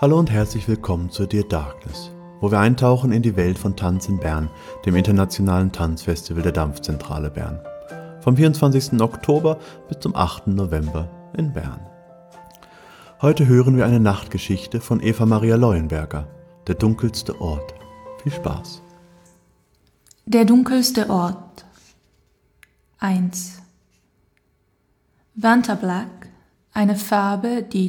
Hallo und herzlich willkommen zu Dear Darkness, wo wir eintauchen in die Welt von Tanz in Bern, dem internationalen Tanzfestival der Dampfzentrale Bern. Vom 24. Oktober bis zum 8. November in Bern. Heute hören wir eine Nachtgeschichte von Eva Maria Leuenberger, Der dunkelste Ort. Viel Spaß. Der dunkelste Ort. 1. Vantablack, eine Farbe, die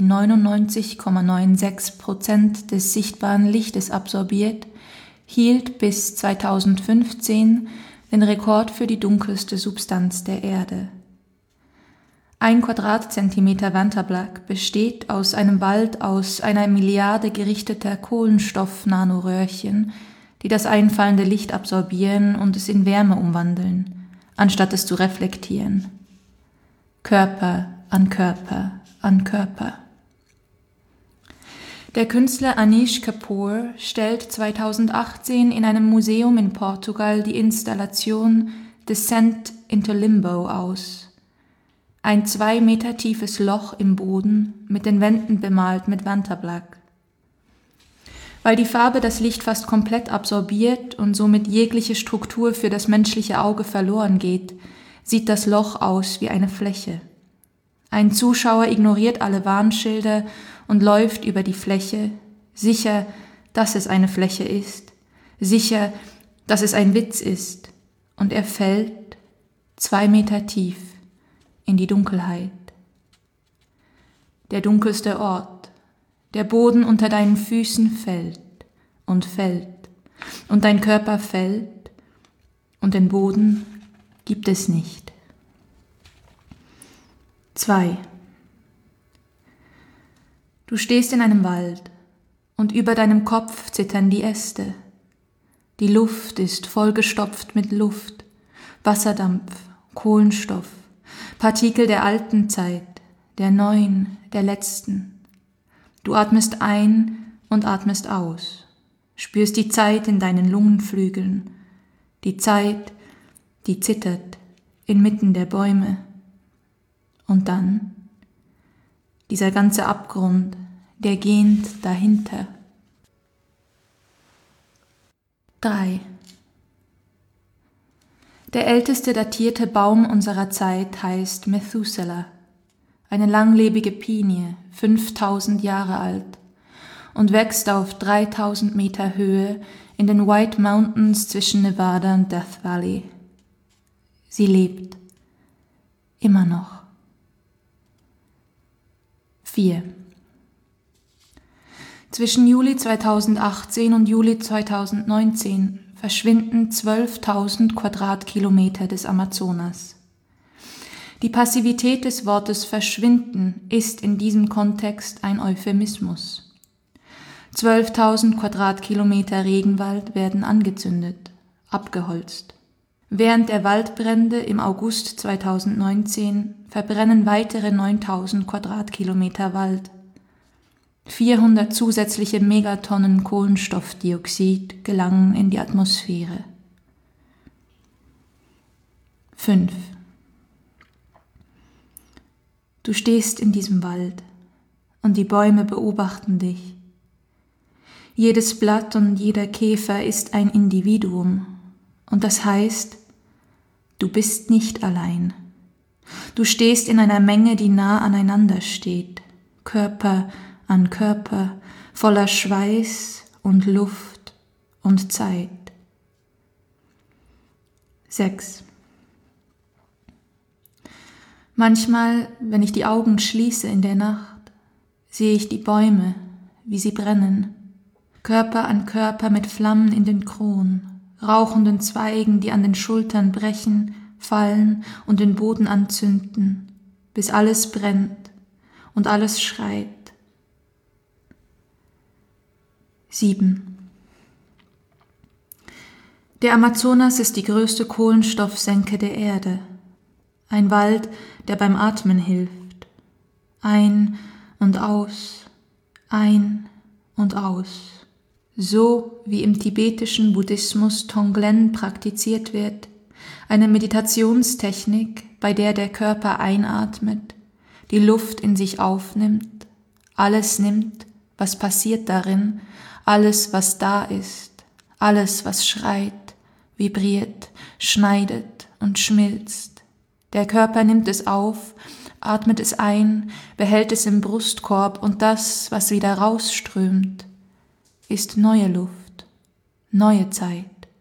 99,96% des sichtbaren Lichtes absorbiert, hielt bis 2015 den Rekord für die dunkelste Substanz der Erde. 1 Quadratzentimeter Vantablack besteht aus einem Wald aus einer Milliarde gerichteter Kohlenstoff-Nanoröhrchen, die das einfallende Licht absorbieren und es in Wärme umwandeln, anstatt es zu reflektieren. Körper an Körper an Körper. Der Künstler Anish Kapoor stellt 2018 in einem Museum in Portugal die Installation Descent into Limbo aus. Ein 2 Meter tiefes Loch im Boden, mit den Wänden bemalt mit Vantablack. Weil die Farbe das Licht fast komplett absorbiert und somit jegliche Struktur für das menschliche Auge verloren geht, sieht das Loch aus wie eine Fläche. Ein Zuschauer ignoriert alle Warnschilder und läuft über die Fläche, sicher, dass es eine Fläche ist, sicher, dass es ein Witz ist, und er fällt 2 Meter tief in die Dunkelheit. Der dunkelste Ort, der Boden unter deinen Füßen fällt, und dein Körper fällt, und den Boden gibt es nicht. 2. Du stehst in einem Wald und über deinem Kopf zittern die Äste. Die Luft ist vollgestopft mit Luft, Wasserdampf, Kohlenstoff, Partikel der alten Zeit, der neuen, der letzten. Du atmest ein und atmest aus, spürst die Zeit in deinen Lungenflügeln, die Zeit, die zittert inmitten der Bäume. Und dann dieser ganze Abgrund, der gähnt dahinter. 3. Der älteste datierte Baum unserer Zeit heißt Methuselah, eine langlebige Pinie, 5000 Jahre alt, und wächst auf 3000 Meter Höhe in den White Mountains zwischen Nevada und Death Valley. Sie lebt. Immer noch. 4. Zwischen Juli 2018 und Juli 2019 verschwinden 12.000 Quadratkilometer des Amazonas. Die Passivität des Wortes verschwinden ist in diesem Kontext ein Euphemismus. 12.000 Quadratkilometer Regenwald werden angezündet, abgeholzt. Während der Waldbrände im August 2019 verbrennen weitere 9.000 Quadratkilometer Wald. 400 zusätzliche Megatonnen Kohlenstoffdioxid gelangen in die Atmosphäre. 5. Du stehst in diesem Wald und die Bäume beobachten dich. Jedes Blatt und jeder Käfer ist ein Individuum. Und das heißt, du bist nicht allein. Du stehst in einer Menge, die nah aneinander steht, Körper an Körper, voller Schweiß und Luft und Zeit. 6. Manchmal, wenn ich die Augen schließe in der Nacht, sehe ich die Bäume, wie sie brennen, Körper an Körper mit Flammen in den Kronen, rauchenden Zweigen, die an den Schultern brechen, fallen und den Boden anzünden, bis alles brennt und alles schreit. 7. Der Amazonas ist die größte Kohlenstoffsenke der Erde. Ein Wald, der beim Atmen hilft. Ein und aus, ein und aus. So wie im tibetischen Buddhismus Tonglen praktiziert wird, eine Meditationstechnik, bei der der Körper einatmet, die Luft in sich aufnimmt, alles nimmt Was passiert darin? Alles, was da ist, alles, was schreit, vibriert, schneidet und schmilzt. Der Körper nimmt es auf, atmet es ein, behält es im Brustkorb und das, was wieder rausströmt, ist neue Luft, neue Zeit.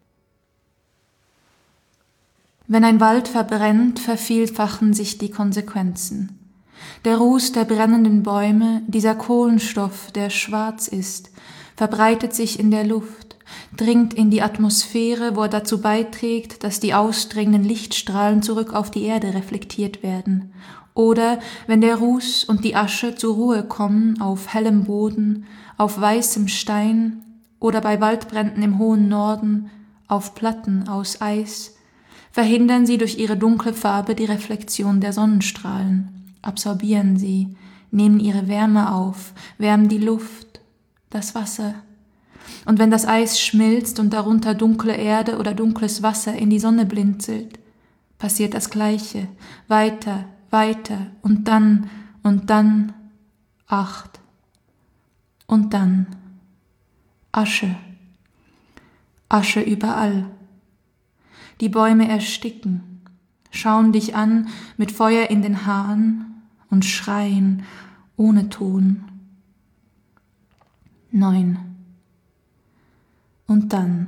Wenn ein Wald verbrennt, vervielfachen sich die Konsequenzen. Der Ruß der brennenden Bäume, dieser Kohlenstoff, der schwarz ist, verbreitet sich in der Luft, dringt in die Atmosphäre, wo er dazu beiträgt, dass die ausdringenden Lichtstrahlen zurück auf die Erde reflektiert werden. Oder wenn der Ruß und die Asche zur Ruhe kommen auf hellem Boden, auf weißem Stein oder bei Waldbränden im hohen Norden, auf Platten aus Eis, verhindern sie durch ihre dunkle Farbe die Reflexion der Sonnenstrahlen, absorbieren sie, nehmen ihre Wärme auf, wärmen die Luft, das Wasser. Und wenn das Eis schmilzt und darunter dunkle Erde oder dunkles Wasser in die Sonne blinzelt, passiert das Gleiche, weiter, weiter und dann, 8. Und dann Asche, Asche überall. Die Bäume ersticken, schauen dich an mit Feuer in den Haaren und schreien ohne Ton. 9. Und dann.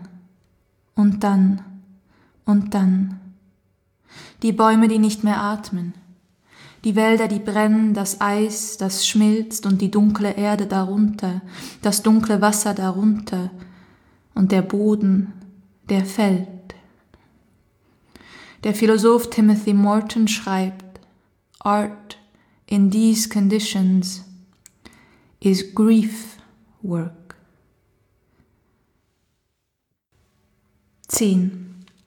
Die Bäume, die nicht mehr atmen. Die Wälder, die brennen, das Eis, das schmilzt und die dunkle Erde darunter, das dunkle Wasser darunter und der Boden, der fällt. Der Philosoph Timothy Morton schreibt, Art in these conditions is grief work. 10.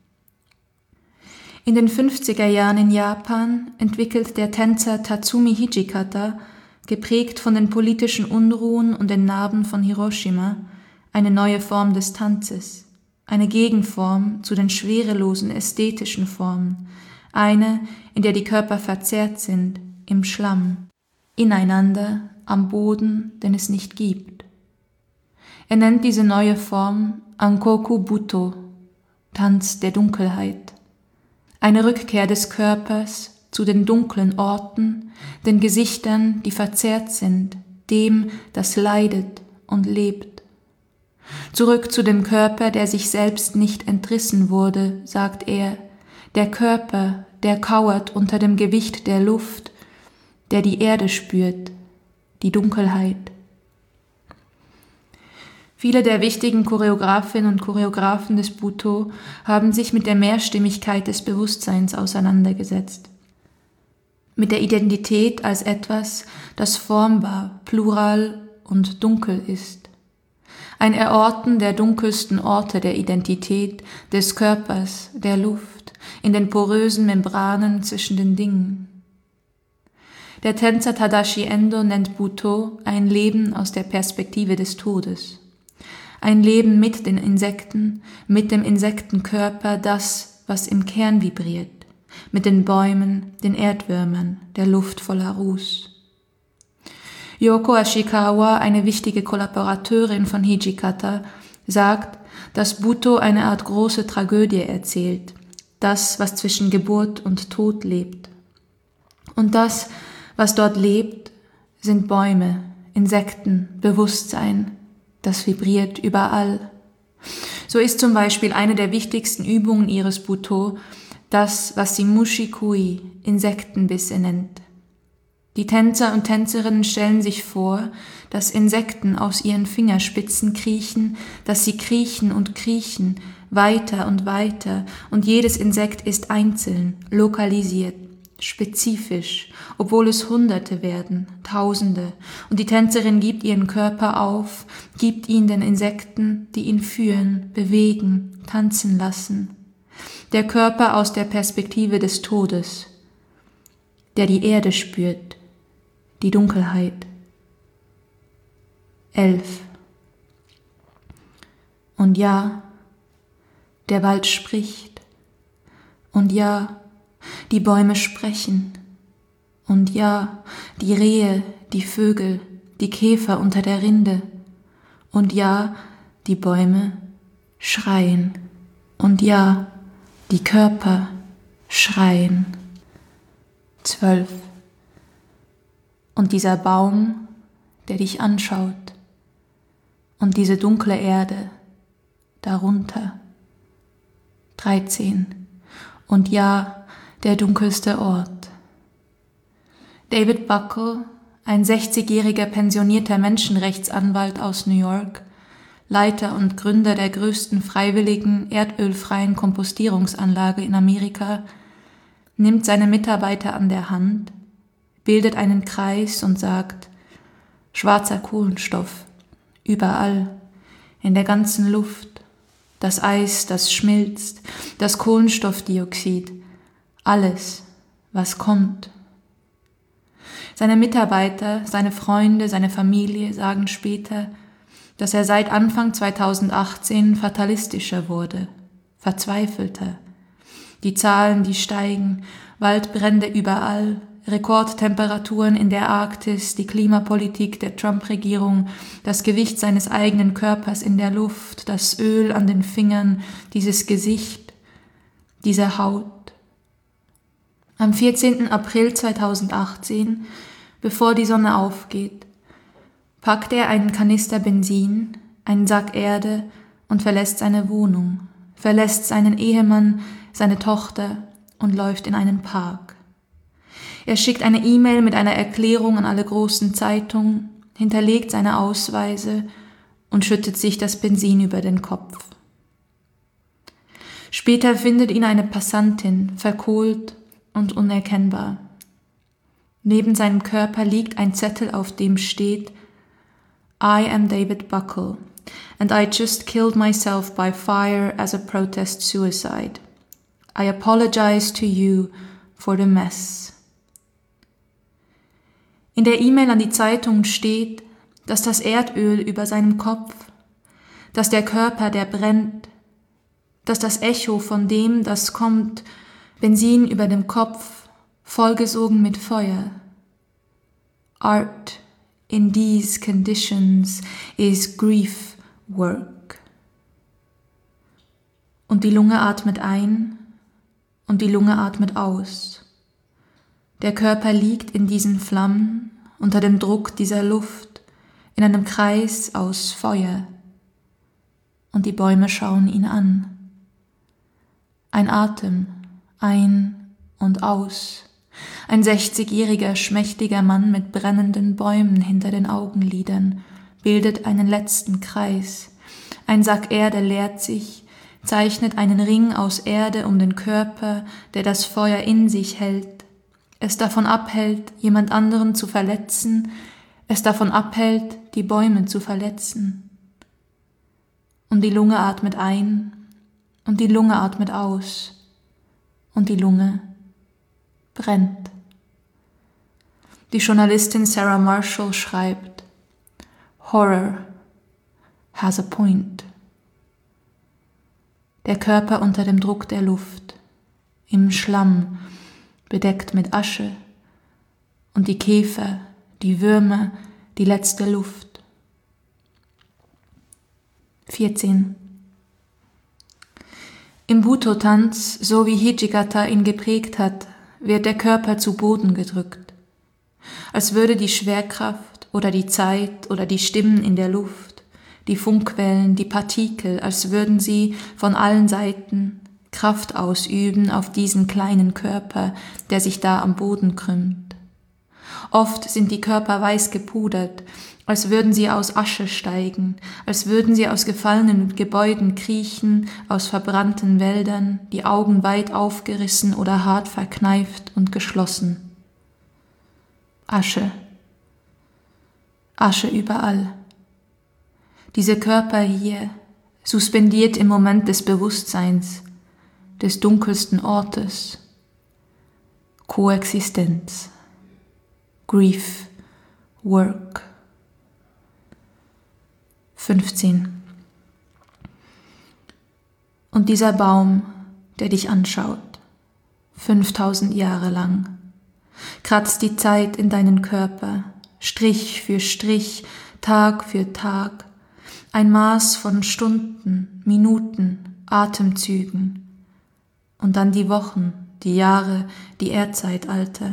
In den 50er Jahren in Japan entwickelt der Tänzer Tatsumi Hijikata, geprägt von den politischen Unruhen und den Narben von Hiroshima, eine neue Form des Tanzes, eine Gegenform zu den schwerelosen ästhetischen Formen, eine, in der die Körper verzerrt sind, im Schlamm, ineinander, am Boden, den es nicht gibt. Er nennt diese neue Form Ankoku Buto, Tanz der Dunkelheit. Eine Rückkehr des Körpers zu den dunklen Orten, den Gesichtern, die verzerrt sind, dem, das leidet und lebt. Zurück zu dem Körper, der sich selbst nicht entrissen wurde, sagt er, der Körper, der kauert unter dem Gewicht der Luft, der die Erde spürt, die Dunkelheit. Viele der wichtigen Choreografinnen und Choreografen des Buto haben sich mit der Mehrstimmigkeit des Bewusstseins auseinandergesetzt. Mit der Identität als etwas, das formbar, plural und dunkel ist. Ein Erorten der dunkelsten Orte der Identität, des Körpers, der Luft, in den porösen Membranen zwischen den Dingen. Der Tänzer Tadashi Endo nennt Buto ein Leben aus der Perspektive des Todes. Ein Leben mit den Insekten, mit dem Insektenkörper, das, was im Kern vibriert, mit den Bäumen, den Erdwürmern, der Luft voller Ruß. Yoko Ashikawa, eine wichtige Kollaborateurin von Hijikata, sagt, dass Buto eine Art große Tragödie erzählt, das, was zwischen Geburt und Tod lebt. Und das, was dort lebt, sind Bäume, Insekten, Bewusstsein, das vibriert überall. So ist zum Beispiel eine der wichtigsten Übungen ihres Buto das, was sie Mushikui, Insektenbisse nennt. Die Tänzer und Tänzerinnen stellen sich vor, dass Insekten aus ihren Fingerspitzen kriechen, dass sie kriechen und kriechen, weiter und jedes Insekt ist einzeln, lokalisiert, spezifisch, obwohl es Hunderte werden, Tausende, und die Tänzerin gibt ihren Körper auf, gibt ihn den Insekten, die ihn führen, bewegen, tanzen lassen. Der Körper aus der Perspektive des Todes, der die Erde spürt, die Dunkelheit. 11. Und ja, der Wald spricht. Und ja, die Bäume sprechen. Und ja, die Rehe, die Vögel, die Käfer unter der Rinde. Und ja, die Bäume schreien. Und ja, die Körper schreien. 12. Und dieser Baum, der dich anschaut. Und diese dunkle Erde darunter. 13. Und ja, der dunkelste Ort. David Buckle, ein 60-jähriger pensionierter Menschenrechtsanwalt aus New York, Leiter und Gründer der größten freiwilligen erdölfreien Kompostierungsanlage in Amerika, nimmt seine Mitarbeiter an der Hand, bildet einen Kreis und sagt: Schwarzer Kohlenstoff, überall, in der ganzen Luft, das Eis, das schmilzt, das Kohlenstoffdioxid, alles, was kommt. Seine Mitarbeiter, seine Freunde, seine Familie sagen später, dass er seit Anfang 2018 fatalistischer wurde, verzweifelter. Die Zahlen, die steigen, Waldbrände überall, Rekordtemperaturen in der Arktis, die Klimapolitik der Trump-Regierung, das Gewicht seines eigenen Körpers in der Luft, das Öl an den Fingern, dieses Gesicht, diese Haut. Am 14. April 2018, bevor die Sonne aufgeht, packt er einen Kanister Benzin, einen Sack Erde und verlässt seine Wohnung, verlässt seinen Ehemann, seine Tochter und läuft in einen Park. Er schickt eine E-Mail mit einer Erklärung an alle großen Zeitungen, hinterlegt seine Ausweise und schüttet sich das Benzin über den Kopf. Später findet ihn eine Passantin, verkohlt und unerkennbar. Neben seinem Körper liegt ein Zettel, auf dem steht: I am David Buckle, and I just killed myself by fire as a protest suicide. I apologize to you for the mess. In der E-Mail an die Zeitung steht, dass das Erdöl über seinem Kopf, dass der Körper, der brennt, dass das Echo von dem, das kommt, Benzin über dem Kopf, vollgesogen mit Feuer. Art in these conditions is grief work. Und die Lunge atmet ein und die Lunge atmet aus. Der Körper liegt in diesen Flammen unter dem Druck dieser Luft in einem Kreis aus Feuer. Und die Bäume schauen ihn an. Ein Atem, ein und aus. Ein 60-jähriger, schmächtiger Mann mit brennenden Bäumen hinter den Augenlidern bildet einen letzten Kreis. Ein Sack Erde leert sich, zeichnet einen Ring aus Erde um den Körper, der das Feuer in sich hält, es davon abhält, jemand anderen zu verletzen, es davon abhält, die Bäume zu verletzen. Und die Lunge atmet ein und die Lunge atmet aus und die Lunge brennt. Die Journalistin Sarah Marshall schreibt: Horror has a point. Der Körper unter dem Druck der Luft, im Schlamm, bedeckt mit Asche, und die Käfer, die Würmer, die letzte Luft. 14. Im Buto-Tanz, so wie Hijikata ihn geprägt hat, wird der Körper zu Boden gedrückt, als würde die Schwerkraft oder die Zeit oder die Stimmen in der Luft, die Funkwellen, die Partikel, als würden sie von allen Seiten Kraft ausüben auf diesen kleinen Körper, der sich da am Boden krümmt. Oft sind die Körper weiß gepudert, als würden sie aus Asche steigen, als würden sie aus gefallenen Gebäuden kriechen, aus verbrannten Wäldern, die Augen weit aufgerissen oder hart verkneift und geschlossen. Asche. Asche überall. Diese Körper hier, suspendiert im Moment des Bewusstseins, des dunkelsten Ortes. Koexistenz. Grief. Work. 15. Und dieser Baum, der dich anschaut, 5000 Jahre lang, kratzt die Zeit in deinen Körper, Strich für Strich, Tag für Tag, ein Maß von Stunden, Minuten, Atemzügen und dann die Wochen, die Jahre, die Erdzeitalter.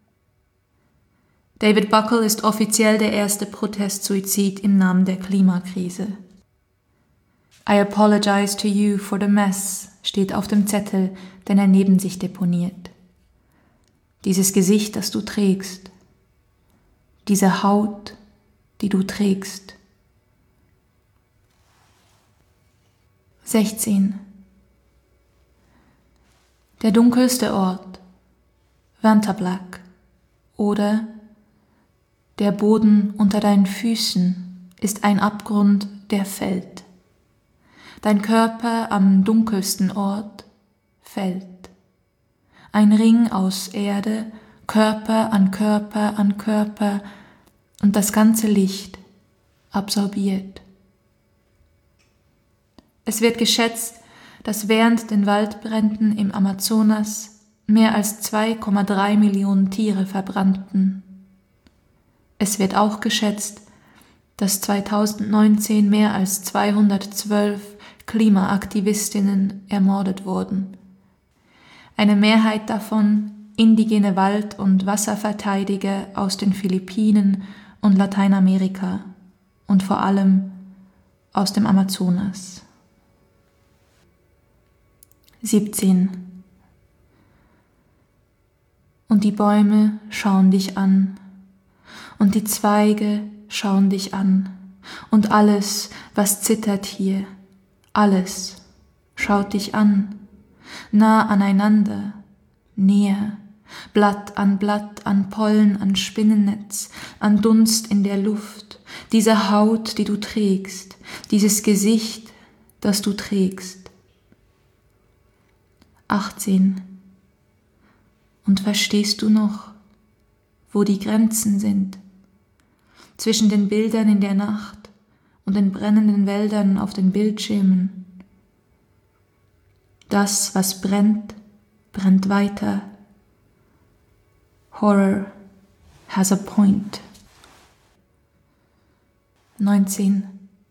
David Buckle ist offiziell der erste Protestsuizid im Namen der Klimakrise. I apologize to you for the mess steht auf dem Zettel, den er neben sich deponiert. Dieses Gesicht, das du trägst, diese Haut, die du trägst. 16. Der dunkelste Ort, Vantablack, oder der Boden unter deinen Füßen ist ein Abgrund, der fällt. Dein Körper am dunkelsten Ort fällt. Ein Ring aus Erde, Körper an Körper an Körper und das ganze Licht absorbiert. Es wird geschätzt, dass während den Waldbränden im Amazonas mehr als 2,3 Millionen Tiere verbrannten. Es wird auch geschätzt, dass 2019 mehr als 212 Klimaaktivistinnen ermordet wurden. Eine Mehrheit davon indigene Wald- und Wasserverteidiger aus den Philippinen und Lateinamerika und vor allem aus dem Amazonas. 17. Und die Bäume schauen dich an, und die Zweige schauen dich an, und alles, was zittert hier, alles schaut dich an, nah aneinander, näher, Blatt, an Pollen, an Spinnennetz, an Dunst in der Luft, diese Haut, die du trägst, dieses Gesicht, das du trägst. 18. Und verstehst du noch, wo die Grenzen sind? Zwischen den Bildern in der Nacht und den brennenden Wäldern auf den Bildschirmen. Das, was brennt, brennt weiter. Horror has a point. 19.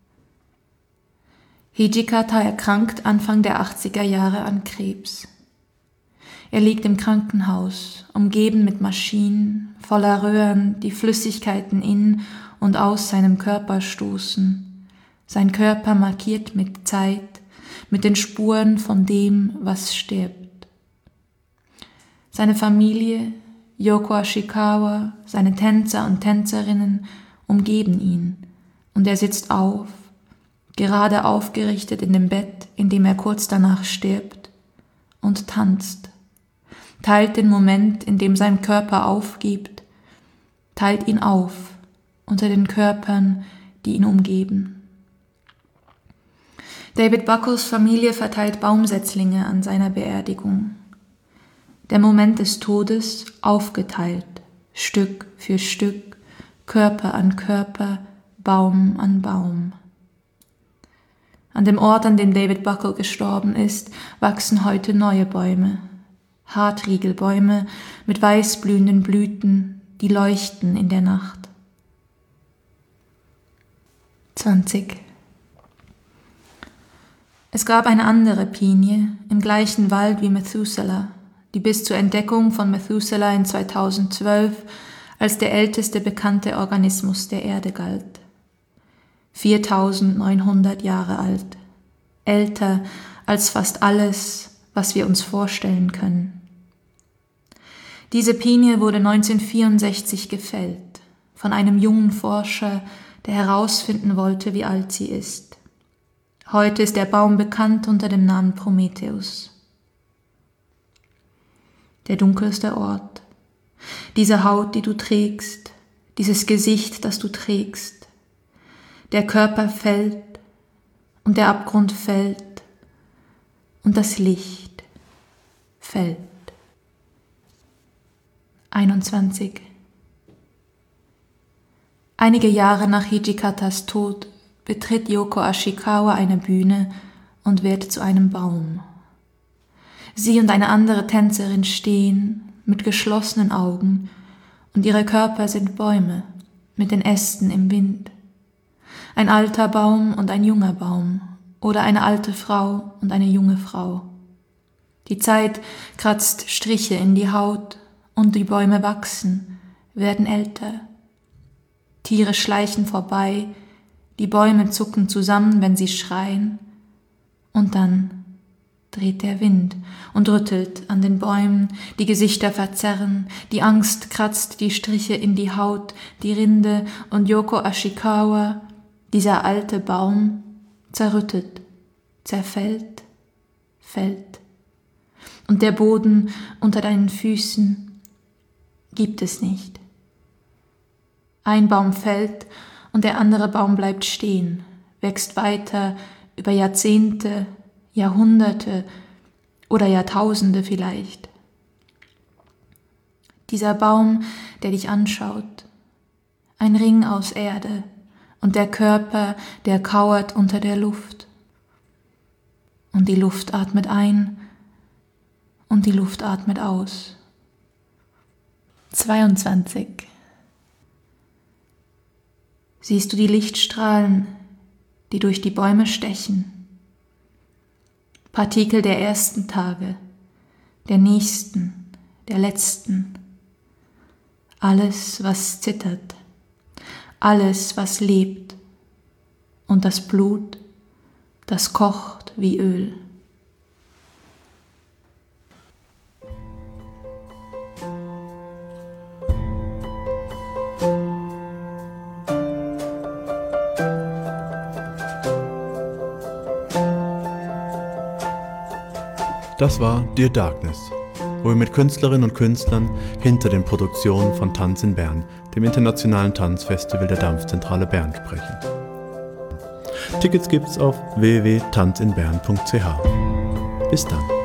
Hijikata erkrankt Anfang der 80er Jahre an Krebs. Er liegt im Krankenhaus, umgeben mit Maschinen, voller Röhren, die Flüssigkeiten in und aus seinem Körper stoßen. Sein Körper markiert mit Zeit, mit den Spuren von dem, was stirbt. Seine Familie, Yoko Ashikawa, seine Tänzer und Tänzerinnen umgeben ihn und er sitzt auf, gerade aufgerichtet in dem Bett, in dem er kurz danach stirbt, und tanzt, teilt den Moment, in dem sein Körper aufgibt, teilt ihn auf unter den Körpern, die ihn umgeben. David Buckles Familie verteilt Baumsetzlinge an seiner Beerdigung. Der Moment des Todes aufgeteilt, Stück für Stück, Körper an Körper, Baum an Baum. An dem Ort, an dem David Buckle gestorben ist, wachsen heute neue Bäume. Hartriegelbäume mit weißblühenden Blüten, die leuchten in der Nacht. 20. Es gab eine andere Pinie im gleichen Wald wie Methuselah, die bis zur Entdeckung von Methuselah in 2012 als der älteste bekannte Organismus der Erde galt. 4900 Jahre alt, älter als fast alles, was wir uns vorstellen können. Diese Pinie wurde 1964 gefällt, von einem jungen Forscher, der herausfinden wollte, wie alt sie ist. Heute ist der Baum bekannt unter dem Namen Prometheus. Der dunkelste Ort, diese Haut, die du trägst, dieses Gesicht, das du trägst. Der Körper fällt und der Abgrund fällt und das Licht fällt. 21. Einige Jahre nach Hijikatas Tod betritt Yoko Ashikawa eine Bühne und wird zu einem Baum. Sie und eine andere Tänzerin stehen mit geschlossenen Augen und ihre Körper sind Bäume, mit den Ästen im Wind. Ein alter Baum und ein junger Baum oder eine alte Frau und eine junge Frau. Die Zeit kratzt Striche in die Haut und die Bäume wachsen, werden älter. Tiere schleichen vorbei, die Bäume zucken zusammen, wenn sie schreien, und dann dreht der Wind und rüttelt an den Bäumen, die Gesichter verzerren, die Angst kratzt die Striche in die Haut, die Rinde, und Yoko Ashikawa, dieser alte Baum, zerrüttet, zerfällt, fällt. Und der Boden unter deinen Füßen gibt es nicht. Ein Baum fällt und der andere Baum bleibt stehen, wächst weiter über Jahrzehnte, Jahrhunderte oder Jahrtausende vielleicht. Dieser Baum, der dich anschaut, ein Ring aus Erde und der Körper, der kauert unter der Luft. Und die Luft atmet ein und die Luft atmet aus. 22. Siehst du die Lichtstrahlen, die durch die Bäume stechen? Partikel der ersten Tage, der nächsten, der letzten. Alles, was zittert, alles, was lebt, und das Blut, das kocht wie Öl. Das war Dear Darkness, wo wir mit Künstlerinnen und Künstlern hinter den Produktionen von Tanz in Bern, dem internationalen Tanzfestival der Dampfzentrale Bern, sprechen. Tickets gibt's auf www.tanzinbern.ch. Bis dann.